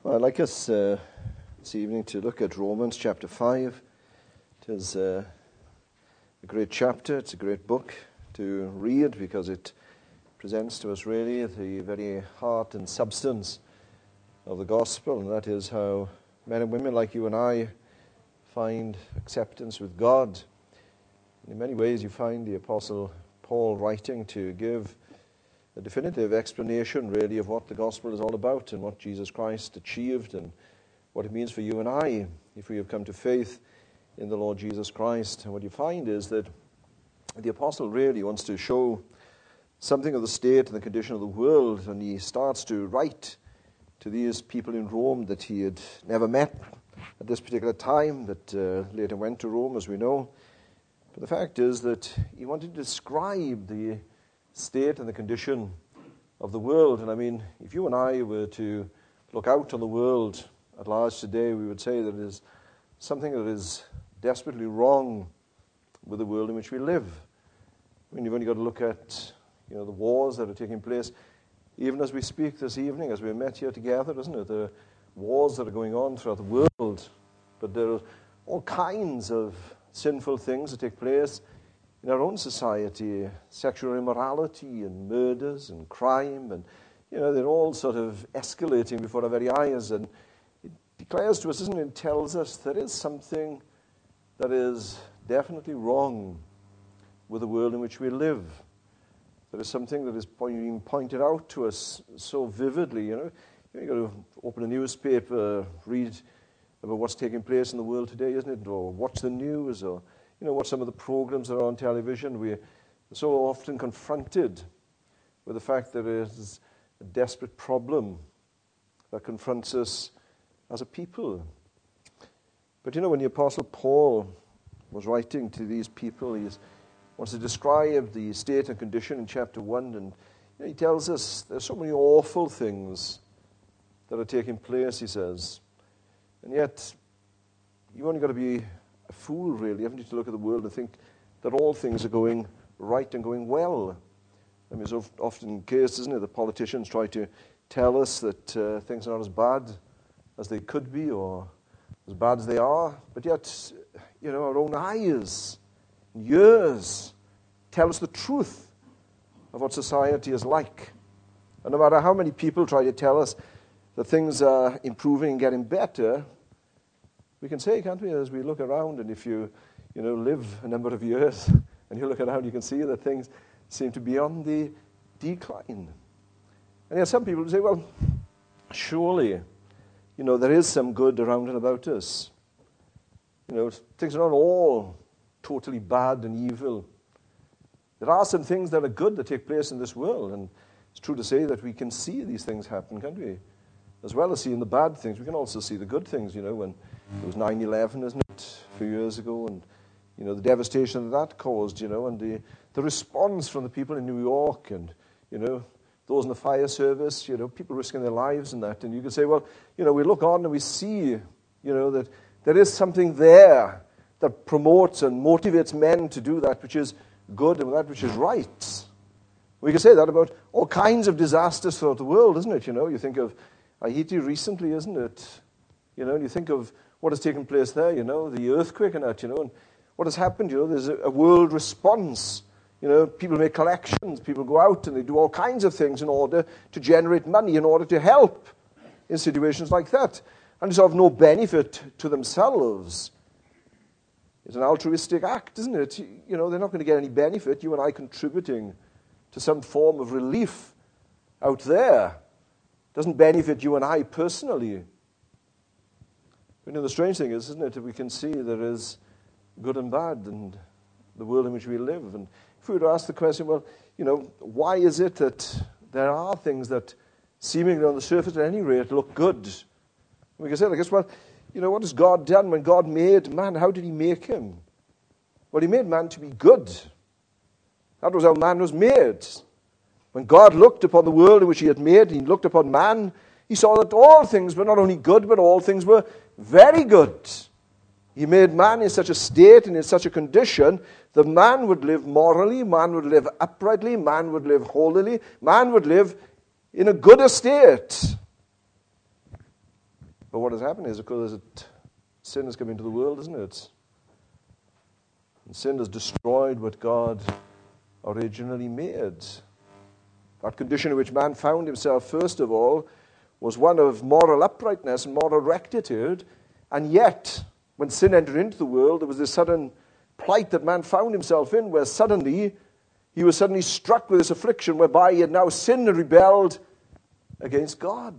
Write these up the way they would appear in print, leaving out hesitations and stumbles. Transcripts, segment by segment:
Well, I'd like us this evening to look at Romans chapter 5. It is a great chapter. It's a great book to read because it presents to us really the very heart and substance of the gospel, and that is how men and women like you and I find acceptance with God. In many ways you find the Apostle Paul writing to give a definitive explanation really of what the gospel is all about and what Jesus Christ achieved and what it means for you and I if we have come to faith in the Lord Jesus Christ. And what you find is that the apostle really wants to show something of the state and the condition of the world, and he starts to write to these people in Rome that he had never met at this particular time, that later went to Rome, as we know. But the fact is that he wanted to describe the state and the condition of the world. And I mean, if you and I were to look out on the world at large today, we would say that it is something that is desperately wrong with the world in which we live. I mean, you've only got to look at, the wars that are taking place, even as we speak this evening, as we're met here together, isn't it? There are wars that are going on throughout the world, but there are all kinds of sinful things that take place in our own society, sexual immorality and murders and crime, and they're all sort of escalating before our very eyes. And it declares to us, isn't it? It tells us there is something that is definitely wrong with the world in which we live. There is something that is being pointed out to us so vividly. You've got to open a newspaper, read about what's taking place in the world today, isn't it? Or watch the news, or watch some of the programs that are on television. We're so often confronted with the fact that there is a desperate problem that confronts us as a people. But when the Apostle Paul was writing to these people, he wants to describe the state and condition in chapter 1, and he tells us there's so many awful things that are taking place, he says. And yet, you've only got to be a fool, really, haven't you, to look at the world and think that all things are going right and going well. I mean, it's often the case, isn't it, that politicians try to tell us that things are not as bad as they could be or as bad as they are, but yet, our own eyes and ears tell us the truth of what society is like. And no matter how many people try to tell us that things are improving and getting better, we can say, can't we, as we look around, and if you live a number of years and you look around, you can see that things seem to be on the decline. And yet some people say, well, surely, there is some good around and about us. Things are not all totally bad and evil. There are some things that are good that take place in this world, and it's true to say that we can see these things happen, can't we? As well as seeing the bad things, we can also see the good things, when it was 9/11, isn't it, a few years ago, and, the devastation that caused, and the response from the people in New York and, those in the fire service, people risking their lives and that. And you can say, well, we look on and we see, that there is something there that promotes and motivates men to do that which is good and that which is right. We can say that about all kinds of disasters throughout the world, isn't it? You think of Haiti recently, isn't it? And you think of what has taken place there, the earthquake and that, and what has happened, there's a world response. People make collections, people go out and they do all kinds of things in order to generate money, in order to help in situations like that. And it's of no benefit to themselves. It's an altruistic act, isn't it? They're not going to get any benefit, you and I contributing to some form of relief out there. Doesn't benefit you and I personally. But the strange thing is, isn't it, that we can see there is good and bad in the world in which we live. And if we were to ask the question, well, why is it that there are things that seemingly on the surface at any rate look good? We can say, I guess, well, what has God done when God made man? How did he make him? Well, he made man to be good. That was how man was made. When God looked upon the world in which he had made, he looked upon man, he saw that all things were not only good, but all things were very good. He made man in such a state and in such a condition that man would live morally, man would live uprightly, man would live holily, man would live in a good estate. But what has happened is, of course, sin has come into the world, isn't it? And sin has destroyed what God originally made. That condition in which man found himself, first of all, was one of moral uprightness and moral rectitude. And yet, when sin entered into the world, there was this sudden plight that man found himself in, where suddenly he was suddenly struck with this affliction whereby he had now sinned and rebelled against God.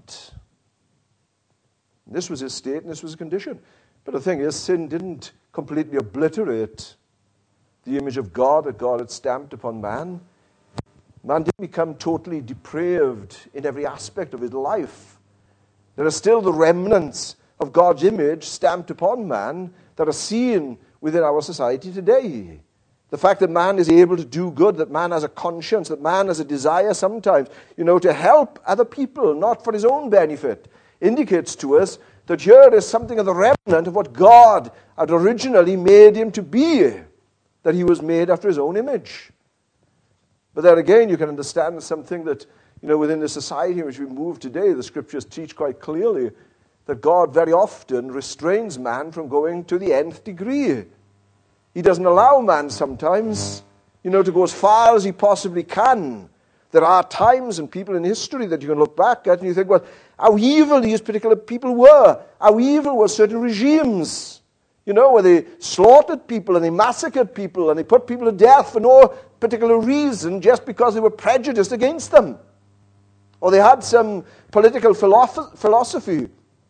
This was his state and this was his condition. But the thing is, sin didn't completely obliterate the image of God that God had stamped upon man. Man didn't become totally depraved in every aspect of his life. There are still the remnants of God's image stamped upon man that are seen within our society today. The fact that man is able to do good, that man has a conscience, that man has a desire sometimes, to help other people, not for his own benefit, indicates to us that here is something of the remnant of what God had originally made him to be, that he was made after his own image. But there again, you can understand something that, within the society in which we move today, the scriptures teach quite clearly that God very often restrains man from going to the nth degree. He doesn't allow man sometimes, to go as far as he possibly can. There are times and people in history that you can look back at and you think, well, how evil these particular people were. How evil were certain regimes, where they slaughtered people and they massacred people and they put people to death for no particular reason, just because they were prejudiced against them. Or they had some political philosophy.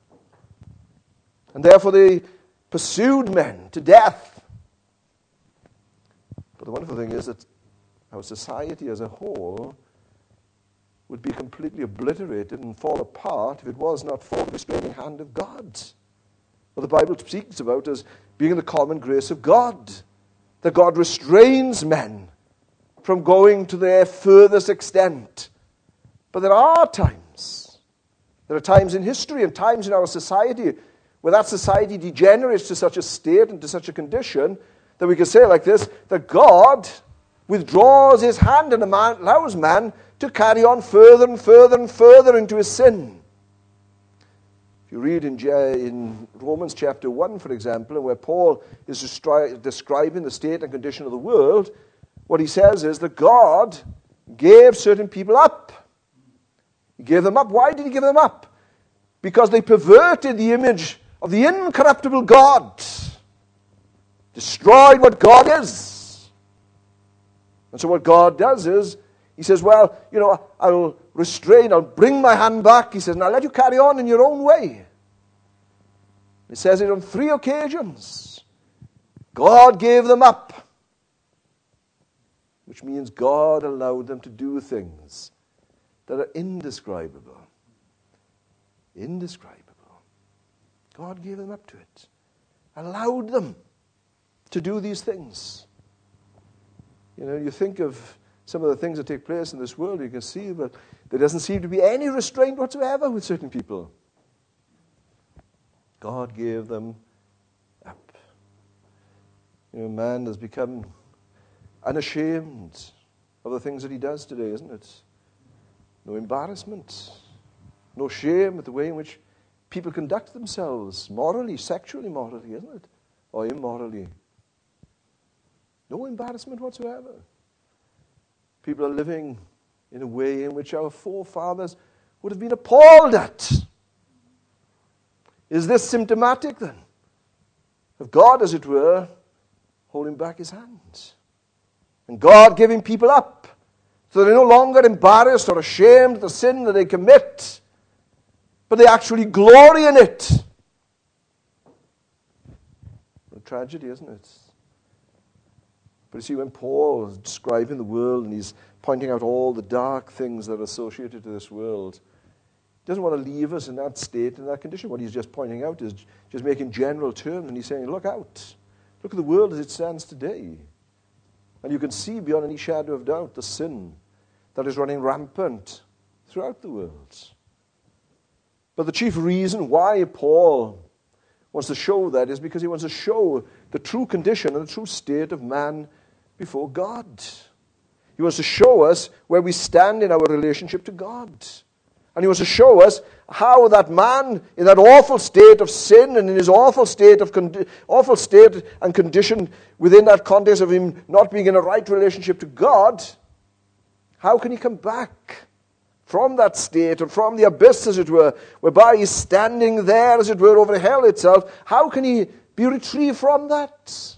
And therefore they pursued men to death. But the wonderful thing is that our society as a whole would be completely obliterated and fall apart if it was not for the restraining hand of God. What the Bible speaks about as being the common grace of God. That God restrains men from going to their furthest extent. But there are times in history and times in our society where that society degenerates to such a state and to such a condition that we can say like this, that God withdraws his hand and allows man to carry on further and further and further into his sin. If you read in Romans chapter 1, for example, and where Paul is describing the state and condition of the world, what he says is that God gave certain people up. He gave them up. Why did he give them up? Because they perverted the image of the incorruptible God. Destroyed what God is. And so what God does is, he says, well, I'll restrain, I'll bring my hand back. He says, and I'll let you carry on in your own way. He says it on 3 occasions. God gave them up. Which means God allowed them to do things that are indescribable. Indescribable. God gave them up to it. Allowed them to do these things. You think of some of the things that take place in this world, you can see that there doesn't seem to be any restraint whatsoever with certain people. God gave them up. Man has become unashamed of the things that he does today, isn't it? No embarrassment, no shame at the way in which people conduct themselves, morally, sexually morally, isn't it? Or immorally. No embarrassment whatsoever. People are living in a way in which our forefathers would have been appalled at. Is this symptomatic then of God, as it were, holding back his hands? And God giving people up so they're no longer embarrassed or ashamed of the sin that they commit, but they actually glory in it. What a tragedy, isn't it? But you see, when Paul is describing the world and he's pointing out all the dark things that are associated to this world, he doesn't want to leave us in that state, in that condition. What he's just pointing out is just making general terms, and he's saying, look out. Look at the world as it stands today. And you can see beyond any shadow of doubt the sin that is running rampant throughout the world. But the chief reason why Paul wants to show that is because he wants to show the true condition and the true state of man before God. He wants to show us where we stand in our relationship to God. And he wants to show us how that man, in that awful state of sin and in his awful state and condition within that context of him not being in a right relationship to God, how can he come back from that state and from the abyss, as it were, whereby he's standing there, as it were, over hell itself? How can he be retrieved from that?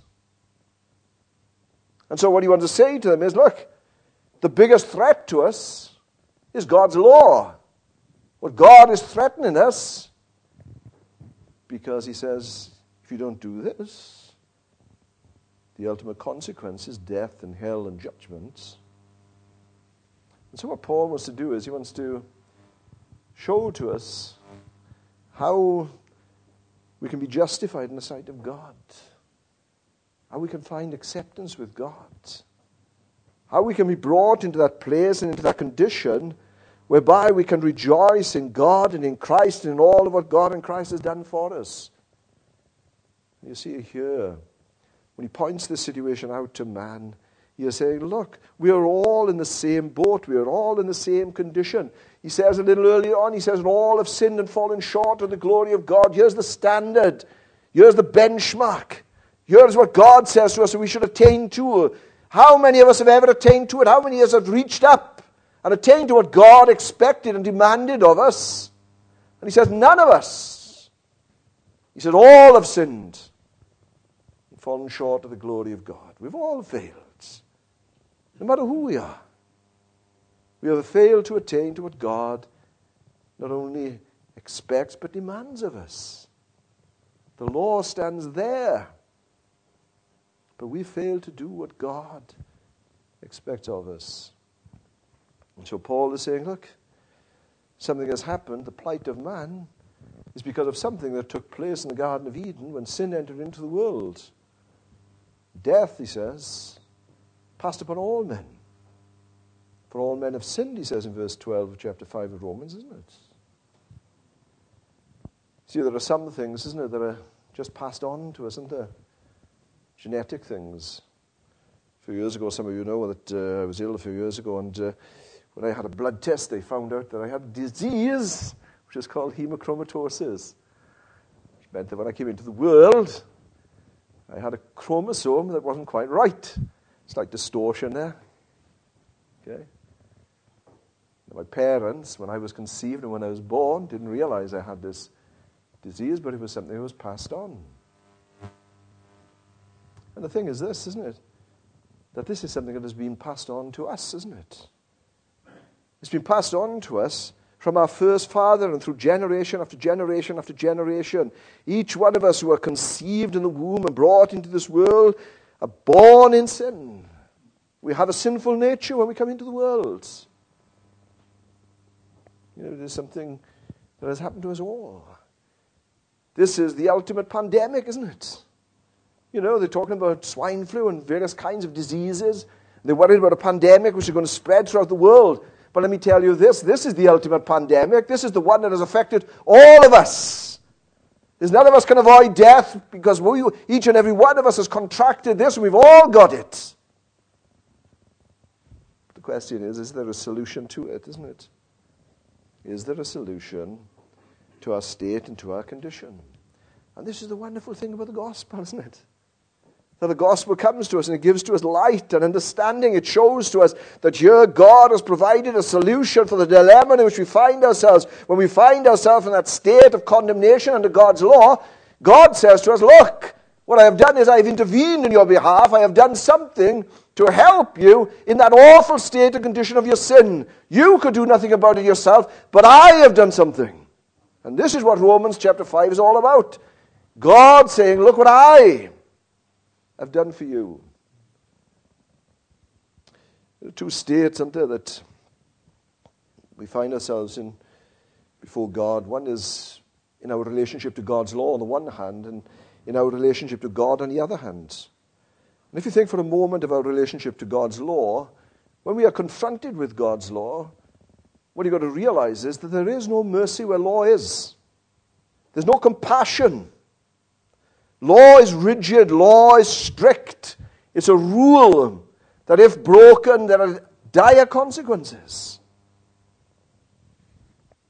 And so what he wants to say to them is, look, the biggest threat to us is God's law. What God is threatening us, because he says, if you don't do this, the ultimate consequence is death and hell and judgment. And so what Paul wants to do is he wants to show to us how we can be justified in the sight of God, how we can find acceptance with God, how we can be brought into that place and into that condition whereby we can rejoice in God and in Christ and in all of what God and Christ has done for us. You see here, when he points this situation out to man, he is saying, look, we are all in the same boat. We are all in the same condition. He says a little earlier on, he says, all have sinned and fallen short of the glory of God. Here's the standard. Here's the benchmark. Here's what God says to us that we should attain to. How many of us have ever attained to it? How many of us have reached up and attained to what God expected and demanded of us? And he says, none of us. He said, all have sinned and fallen short of the glory of God. We've all failed, no matter who we are. We have failed to attain to what God not only expects but demands of us. The law stands there, but we fail to do what God expects of us. And so Paul is saying, look, something has happened. The plight of man is because of something that took place in the Garden of Eden when sin entered into the world. Death, he says, passed upon all men. For all men have sinned, he says in verse 12 of chapter 5 of Romans, isn't it? See, there are some things, isn't it, that are just passed on to us, isn't there? Genetic things. A few years ago, some of you know that I was ill a few years ago, and when I had a blood test, they found out that I had a disease which is called hemochromatosis. Which meant that when I came into the world, I had a chromosome that wasn't quite right. It's like distortion there. Okay? My parents, when I was conceived and when I was born, didn't realize I had this disease, but it was something that was passed on. And the thing is this, isn't it? That this is something that has been passed on to us, isn't it? It's been passed on to us from our first father and through generation after generation after generation. Each one of us who are conceived in the womb and brought into this world are born in sin. We have a sinful nature when we come into the world. You know, there's something that has happened to us all. This is the ultimate pandemic, isn't it? You know, they're talking about swine flu and various kinds of diseases. They're worried about a pandemic which is going to spread throughout the world. But let me tell you this is the ultimate pandemic. This is the one that has affected all of us. There's none of us can avoid death because each and every one of us has contracted this and we've all got it. The question is there a solution to it, isn't it? Is there a solution to our state and to our condition? And this is the wonderful thing about the gospel, isn't it? That the gospel comes to us and it gives to us light and understanding. It shows to us that here God has provided a solution for the dilemma in which we find ourselves. When we find ourselves in that state of condemnation under God's law, God says to us, look, what I have done is I have intervened in your behalf. I have done something to help you in that awful state and condition of your sin. You could do nothing about it yourself, but I have done something. And this is what Romans chapter 5 is all about. God saying, look what I have done for you. There are two states, aren't there, that we find ourselves in before God. One is in our relationship to God's law on the one hand, and in our relationship to God on the other hand. And if you think for a moment of our relationship to God's law, when we are confronted with God's law, what you've got to realize is that there is no mercy where law is. There's no compassion. Law is rigid. Law is strict. It's a rule that if broken, there are dire consequences.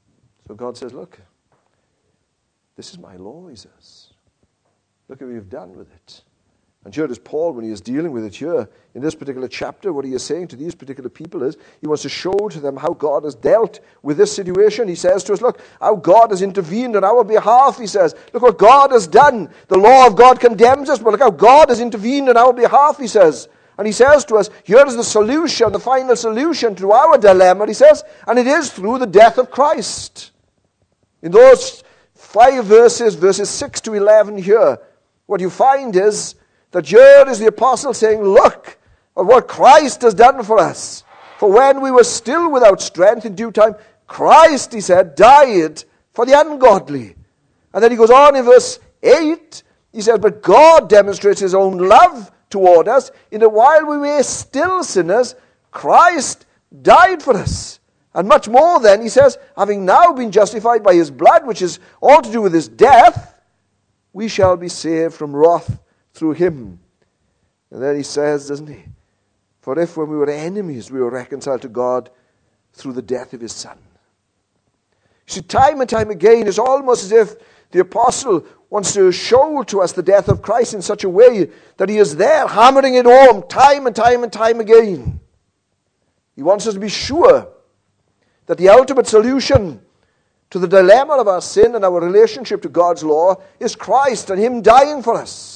So God says, look, this is my law, he says. Look at what you've done with it. And here is Paul, when he is dealing with it here, in this particular chapter, what he is saying to these particular people is, he wants to show to them how God has dealt with this situation. He says to us, look, how God has intervened on our behalf, he says. Look what God has done. The law of God condemns us, but look how God has intervened on our behalf, he says. And he says to us, here is the solution, the final solution to our dilemma, he says, and it is through the death of Christ. In those 5 verses, verses 6 to 11 here, what you find is that here is the apostle saying, look at what Christ has done for us. For when we were still without strength, in due time, Christ, he said, died for the ungodly. And then he goes on in verse 8, he said, but God demonstrates his own love toward us, in that while we were still sinners, Christ died for us. And much more then, he says, having now been justified by his blood, which is all to do with his death, we shall be saved from wrath through him. And then he says, doesn't he? For if when we were enemies, we were reconciled to God through the death of his Son. You see, time and time again, it's almost as if the apostle wants to show to us the death of Christ in such a way that he is there hammering it home time and time and time again. He wants us to be sure that the ultimate solution to the dilemma of our sin and our relationship to God's law is Christ and him dying for us.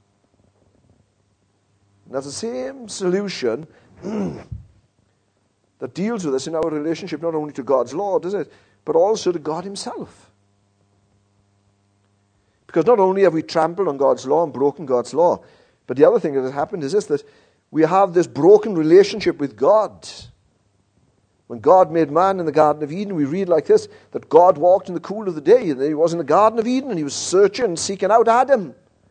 And that's the same solution that deals with us in our relationship not only to God's law, does it, but also to God himself. Because not only have we trampled on God's law and broken God's law, but the other thing that has happened is this, that we have this broken relationship with God. When God made man in the Garden of Eden, we read like this, that God walked in the cool of the day, and he was in the Garden of Eden, and he was searching and seeking out Adam.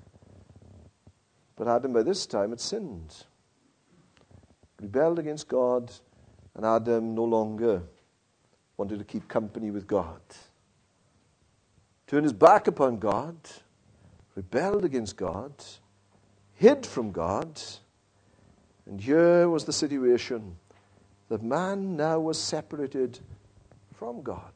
But Adam by this time had sinned, rebelled against God, and Adam no longer wanted to keep company with God. Turned his back upon God, rebelled against God, hid from God, and here was the situation that man now was separated from God.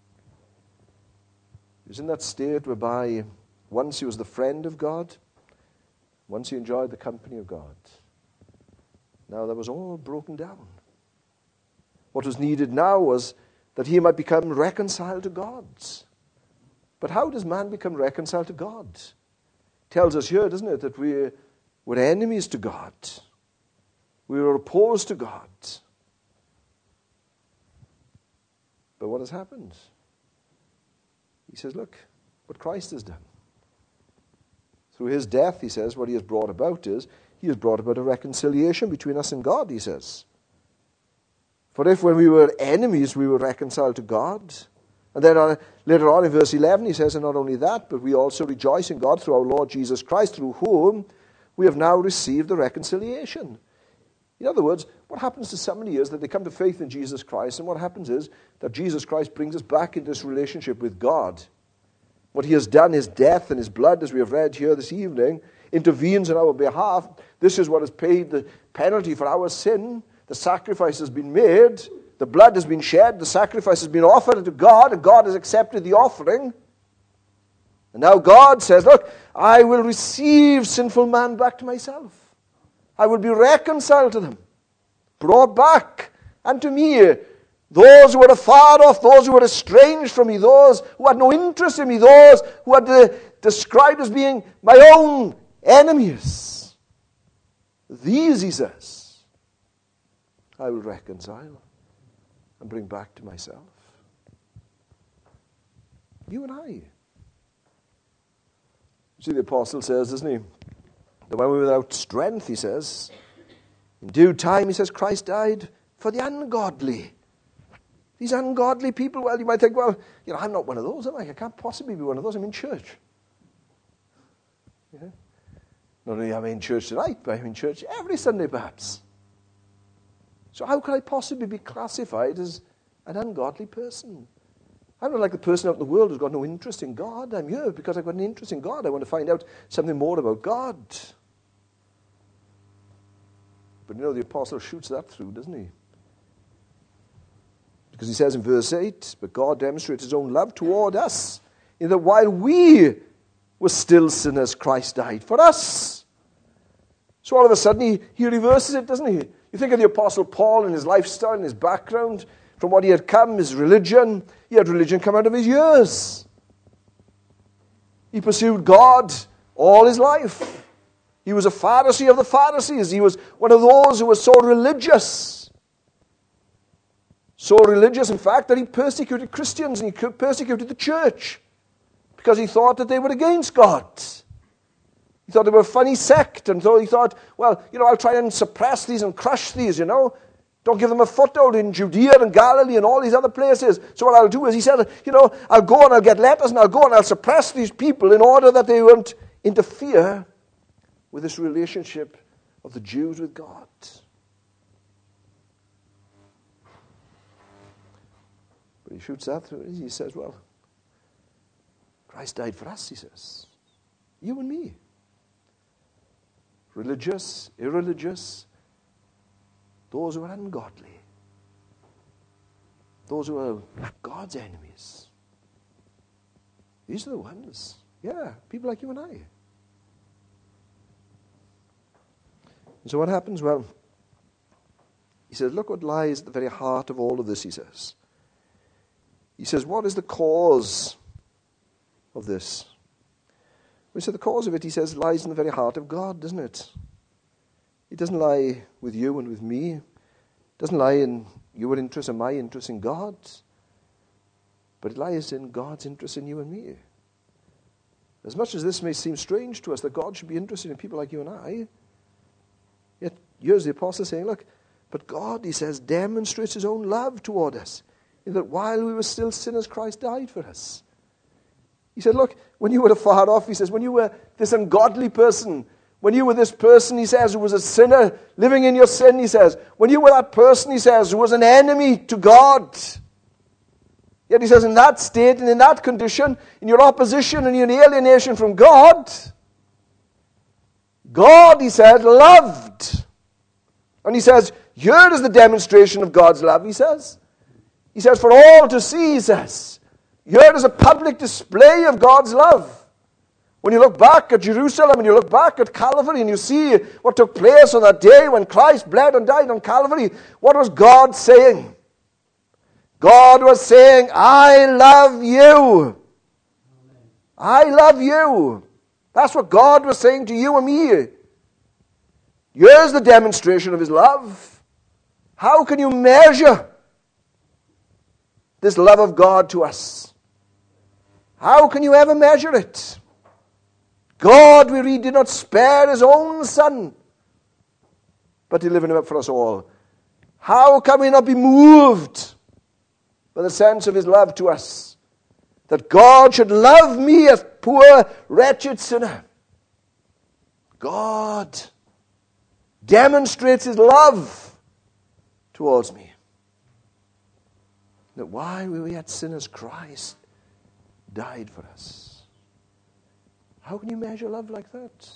He was in that state whereby once he was the friend of God, once he enjoyed the company of God. Now that was all broken down. What was needed now was that he might become reconciled to God. But how does man become reconciled to God? It tells us here, doesn't it, that we were enemies to God. We were opposed to God. But what has happened? He says, look, what Christ has done. Through his death, he says, what he has brought about is, he has brought about a reconciliation between us and God, he says. For if when we were enemies, we were reconciled to God. And then later on in verse 11, he says, and not only that, but we also rejoice in God through our Lord Jesus Christ, through whom we have now received the reconciliation. In other words, what happens to somebody is that they come to faith in Jesus Christ, and what happens is that Jesus Christ brings us back into this relationship with God. What he has done, his death and his blood, as we have read here this evening, intervenes on our behalf. This is what has paid the penalty for our sin. The sacrifice has been made. The blood has been shed. The sacrifice has been offered to God, and God has accepted the offering. And now God says, look, I will receive sinful man back to myself. I will be reconciled to them, brought back unto me. Those who were afar off, those who were estranged from me, those who had no interest in me, those who had described as being my own enemies. These, he says, I will reconcile and bring back to myself. You and I. You see, the apostle says, doesn't he, that when we were without strength, he says, in due time, he says, Christ died for the ungodly. These ungodly people, well, you might think, well, I'm not one of those, am I? I can't possibly be one of those. I'm in church. Yeah? Not only am I in church tonight, but I'm in church every Sunday, perhaps. So how could I possibly be classified as an ungodly person? I'm not like the person out in the world who's got no interest in God. I'm here because I've got an interest in God. I want to find out something more about God. But the apostle shoots that through, doesn't he? Because he says in verse 8, but God demonstrates his own love toward us, in that while we were still sinners, Christ died for us. So all of a sudden he reverses it, doesn't he? You think of the Apostle Paul and his lifestyle and his background, from what he had come, his religion. He had religion come out of his years. He pursued God all his life. He was a Pharisee of the Pharisees. He was one of those who was so religious. So religious, in fact, that he persecuted Christians and he persecuted the church because he thought that they were against God. He thought they were a funny sect, and so he thought, well, I'll try and suppress these and crush these, Don't give them a foothold in Judea and Galilee and all these other places. So what I'll do is, he said, I'll go and I'll get letters and I'll go and I'll suppress these people in order that they won't interfere with this relationship of the Jews with God. But he shoots that through. He says, well, Christ died for us, he says. You and me. Religious, irreligious, those who are ungodly, those who are God's enemies. These are the ones. Yeah, people like you and I. And so what happens? Well, he says, look what lies at the very heart of all of this, he says. He says, what is the cause of this? Well, so the cause of it, he says, lies in the very heart of God, doesn't it? It doesn't lie with you and with me. It doesn't lie in your interest and my interest in God. But it lies in God's interest in you and me. As much as this may seem strange to us, that God should be interested in people like you and I, yet here's the apostle saying, look, but God, he says, demonstrates his own love toward us, in that while we were still sinners, Christ died for us. He said, look, when you were afar off, he says, when you were this ungodly person, when you were this person, he says, who was a sinner, living in your sin, he says, when you were that person, he says, who was an enemy to God, yet he says, in that state and in that condition, in your opposition and your alienation from God, God, he said, loved. And he says, here is the demonstration of God's love, he says. He says, for all to see, he says. Here is a public display of God's love. When you look back at Jerusalem and you look back at Calvary and you see what took place on that day when Christ bled and died on Calvary, what was God saying? God was saying, I love you. I love you. That's what God was saying to you and me. Here's the demonstration of his love. How can you measure this love of God to us? How can you ever measure it? God, we read, did not spare his own son, but delivered him up for us all. How can we not be moved by the sense of his love to us? That God should love me, a poor, wretched sinner. God demonstrates his love towards me. That while we were yet sinners, Christ died for us. How can you measure love like that?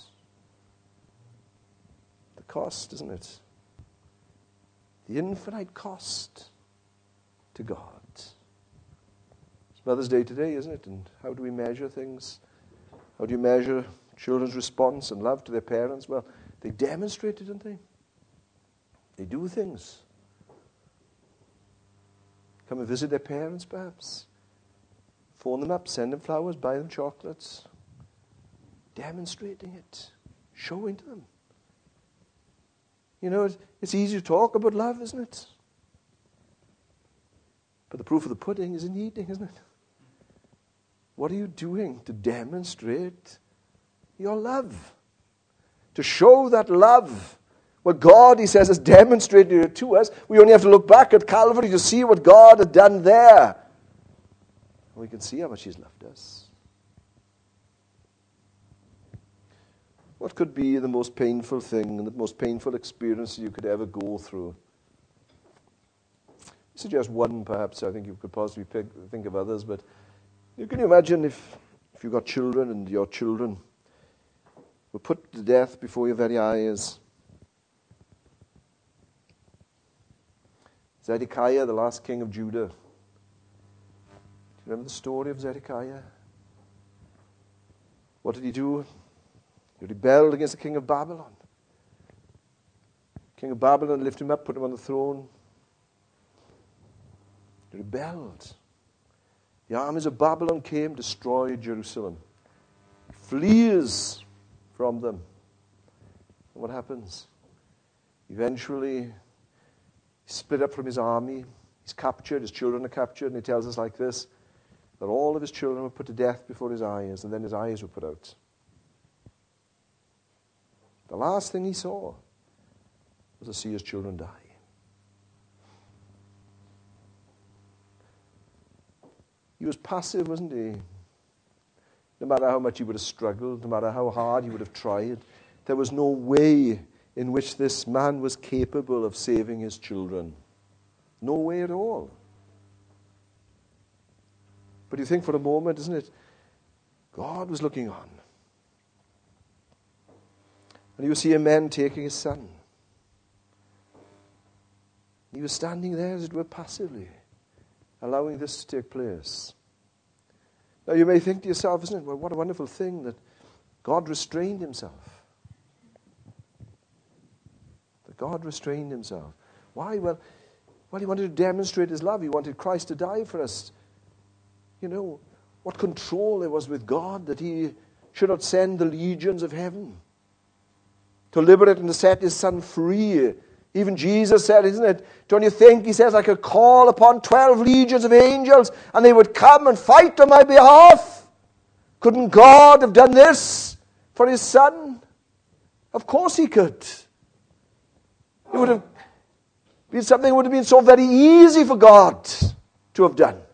The cost, isn't it? The infinite cost to God. It's Mother's Day today, isn't it? And how do we measure things? How do you measure children's response and love to their parents? Well, they demonstrate it, don't they? They do things. Come and visit their parents, perhaps. Phone them up, send them flowers, buy them chocolates. Demonstrating it. Showing to them. You know, it's easy to talk about love, isn't it? But the proof of the pudding is in the eating, isn't it? What are you doing to demonstrate your love? To show that love. What God, he says, has demonstrated it to us. We only have to look back at Calvary to see what God had done there. And we can see how much he's loved us. What could be the most painful thing and the most painful experience you could ever go through? I suggest one, perhaps. I think you could possibly think of others. But can you imagine if you've got children and your children were put to death before your very eyes? Zedekiah, the last king of Judah. Do you remember the story of Zedekiah? What did he do? He rebelled against the king of Babylon. King of Babylon lifted him up, put him on the throne. He rebelled. The armies of Babylon came, destroyed Jerusalem. He flees from them. And what happens? Eventually, he split up from his army. He's captured. His children are captured. And he tells us like this, that all of his children were put to death before his eyes, and then his eyes were put out. The last thing he saw was to see his children die. He was passive, wasn't he? No matter how much he would have struggled, no matter how hard he would have tried, there was no way in which this man was capable of saving his children. No way at all. But you think for a moment, isn't it? God was looking on. And you see a man taking his son. He was standing there, as it were, passively, allowing this to take place. Now you may think to yourself, isn't it, well, what a wonderful thing that God restrained himself. That God restrained himself. Why? Well, he wanted to demonstrate his love. He wanted Christ to die for us. You know, what control there was with God that he should not send the legions of heaven to liberate and to set his son free. Even Jesus said, isn't it? Don't you think, he says, I could call upon 12 legions of angels and they would come and fight on my behalf? Couldn't God have done this for his son? Of course he could. It would have been something that would have been so very easy for God to have done.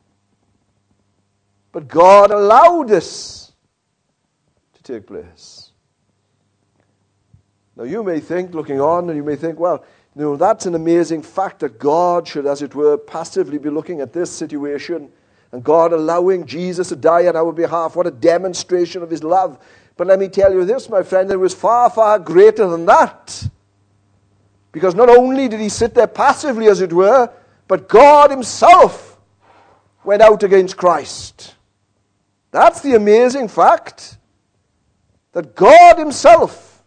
But God allowed this to take place. Now you may think, looking on, and you may think, well, you know, that's an amazing fact that God should, as it were, passively be looking at this situation and God allowing Jesus to die on our behalf. What a demonstration of his love. But let me tell you this, my friend, it was far, far greater than that. Because not only did he sit there passively, as it were, but God himself went out against Christ. That's the amazing fact. That God himself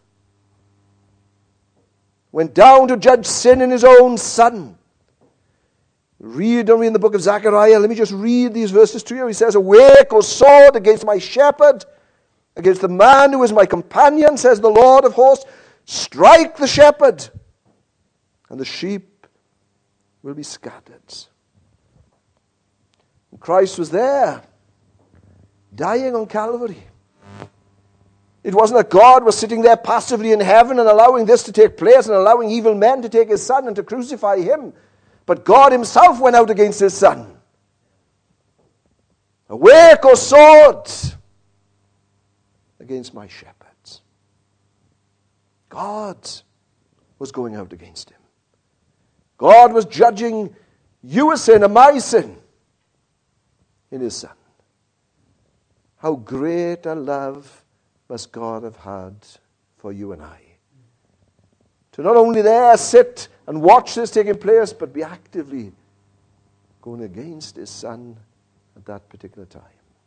went down to judge sin in his own Son. Read in the book of Zechariah. Let me just read these verses to you. He says, awake, O sword, against my shepherd, against the man who is my companion, says the Lord of hosts. Strike the shepherd, and the sheep will be scattered. And Christ was there, dying on Calvary. It wasn't that God was sitting there passively in heaven and allowing this to take place and allowing evil men to take his son and to crucify him. But God himself went out against his son. Awake, O sword, against my shepherds. God was going out against him. God was judging your sin and my sin in his son. How great a love must God have had for you and I. To not only there sit and watch this taking place, but be actively going against his son at that particular time.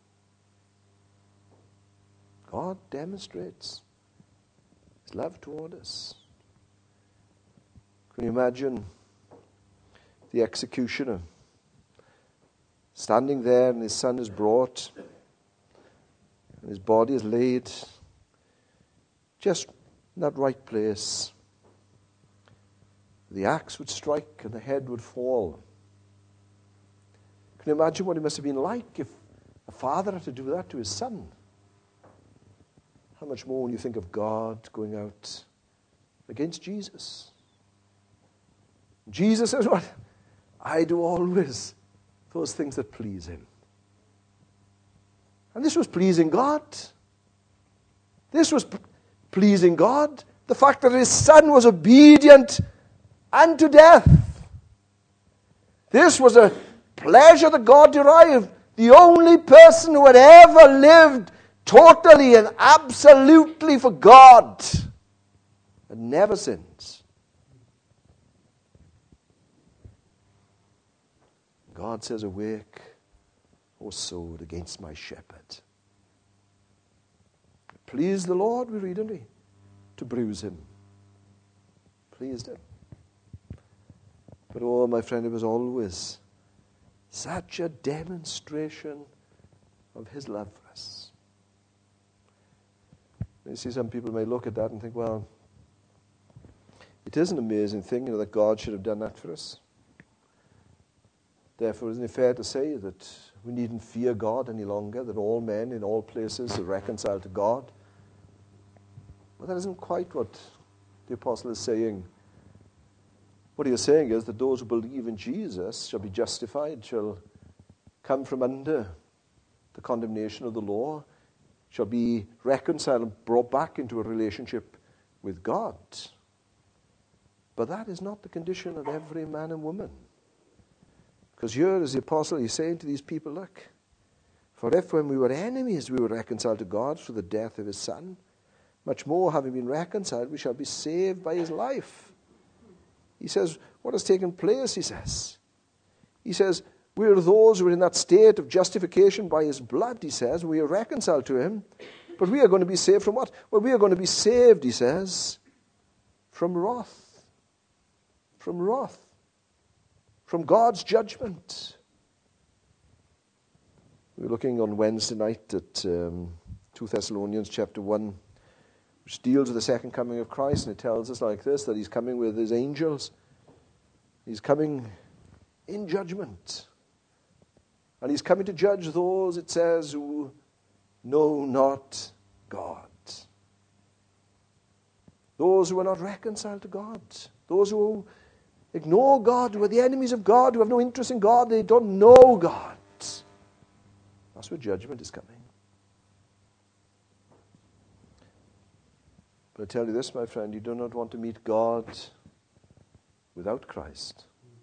God demonstrates his love toward us. Can you imagine the executioner standing there and his son is brought and his body is laid just in that right place? The axe would strike and the head would fall. Can you imagine what it must have been like if a father had to do that to his son? How much more when you think of God going out against Jesus? Jesus says, what? I do always those things that please him. And this was pleasing God. This was pleasing God. The fact that his son was obedient unto death. This was a pleasure that God derived. The only person who had ever lived totally and absolutely for God and never sinned. God says, awake, O sword, against my shepherd. Pleased the Lord, we read, don't we, to bruise him. Pleased him. But oh, my friend, it was always such a demonstration of his love for us. You see, some people may look at that and think, well, it is an amazing thing, that God should have done that for us. Therefore, isn't it fair to say that we needn't fear God any longer, that all men in all places are reconciled to God? Well, that isn't quite what the apostle is saying. What he is saying is that those who believe in Jesus shall be justified, shall come from under the condemnation of the law, shall be reconciled and brought back into a relationship with God. But that is not the condition of every man and woman. Because here is the apostle, he's saying to these people, look, for if when we were enemies we were reconciled to God through the death of his Son, much more having been reconciled we shall be saved by his life. He says, what has taken place, he says. He says, we are those who are in that state of justification by his blood, he says. We are reconciled to him. But we are going to be saved from what? Well, we are going to be saved, he says, from wrath. From wrath. From God's judgment. We're looking on Wednesday night at 2 Thessalonians chapter 1, which deals with the second coming of Christ, and it tells us like this, that he's coming with his angels. He's coming in judgment. And he's coming to judge those, it says, who know not God. Those who are not reconciled to God. Those who ignore God, who are the enemies of God, who have no interest in God, they don't know God. That's where judgment is coming. But I tell you this, my friend, you do not want to meet God without Christ.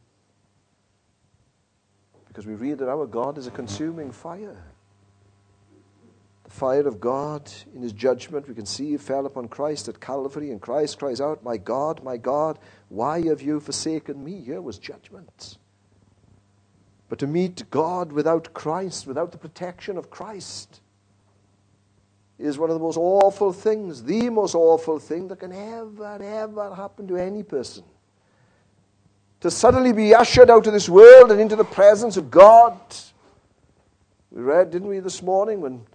Because we read that our God is a consuming fire. The fire of God in his judgment, we can see, fell upon Christ at Calvary, and Christ cries out, my God, why have you forsaken me? Here was judgment. But to meet God without Christ, without the protection of Christ, is one of the most awful things, the most awful thing that can ever happen to any person. To suddenly be ushered out of this world and into the presence of God. We read, didn't we, this morning when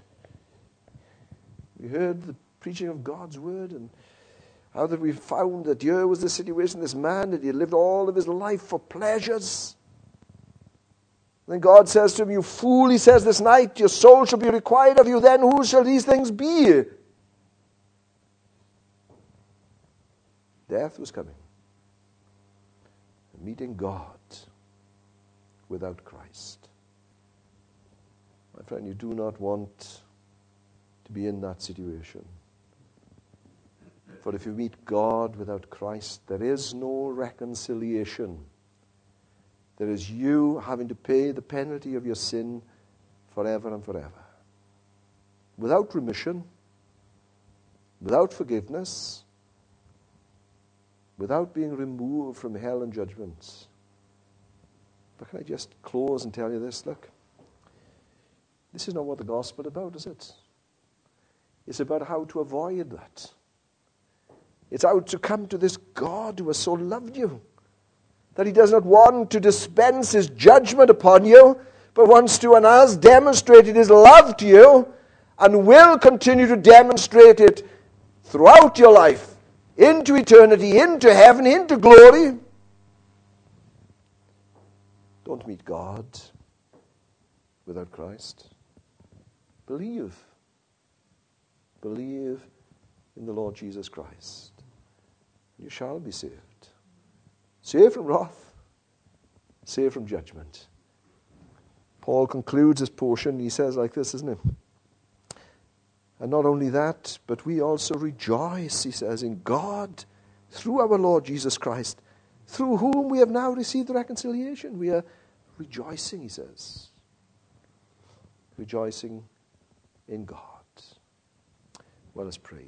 we heard the preaching of God's word, and how that we found that here was the situation, this man, that he had lived all of his life for pleasures. And then God says to him, you fool, he says, this night your soul shall be required of you, then who shall these things be? Death was coming. Meeting God without Christ. My friend, you do not want to be in that situation. For if you meet God without Christ, there is no reconciliation. There is you having to pay the penalty of your sin forever and forever. Without remission, without forgiveness, without being removed from hell and judgment. But can I just close and tell you this? Look, this is not what the gospel is about, is it? It's about how to avoid that. It's how to come to this God who has so loved you, that he does not want to dispense his judgment upon you, but wants to and has demonstrated his love to you, and will continue to demonstrate it throughout your life, into eternity, into heaven, into glory. Don't meet God without Christ. Believe. Believe in the Lord Jesus Christ. You shall be saved. Saved from wrath. Saved from judgment. Paul concludes his portion. He says like this, isn't it? And not only that, but we also rejoice, he says, in God through our Lord Jesus Christ, through whom we have now received reconciliation. We are rejoicing, he says. Rejoicing in God. Well, let's pray.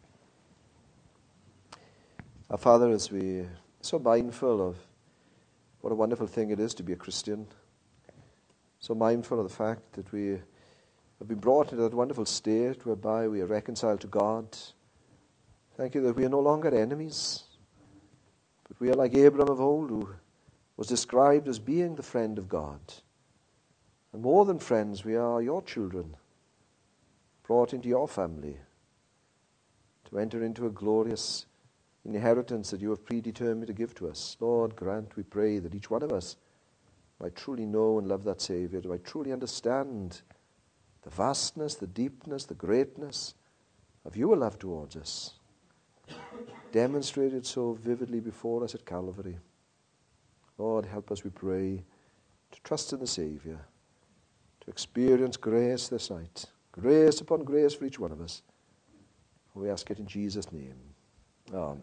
Our Father, as we are so mindful of What a wonderful thing it is to be a Christian. So mindful of the fact that we have been brought into that wonderful state whereby we are reconciled to God. Thank you that we are no longer enemies, but we are like Abram of old, who was described as being the friend of God. And more than friends, we are your children, brought into your family to enter into a glorious inheritance that you have predetermined to give to us. Lord, grant, we pray, that each one of us might truly know and love that Saviour, might truly understand the vastness, the deepness, the greatness of your love towards us, demonstrated so vividly before us at Calvary. Lord, help us, we pray, to trust in the Saviour, to experience grace this night, grace upon grace for each one of us. We ask it in Jesus' name. Amen.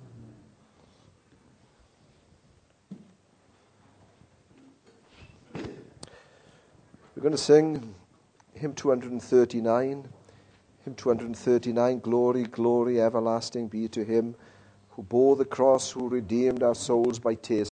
We're going to sing hymn 239. Hymn 239, Glory, glory, everlasting be to him who bore the cross, who redeemed our souls by tasting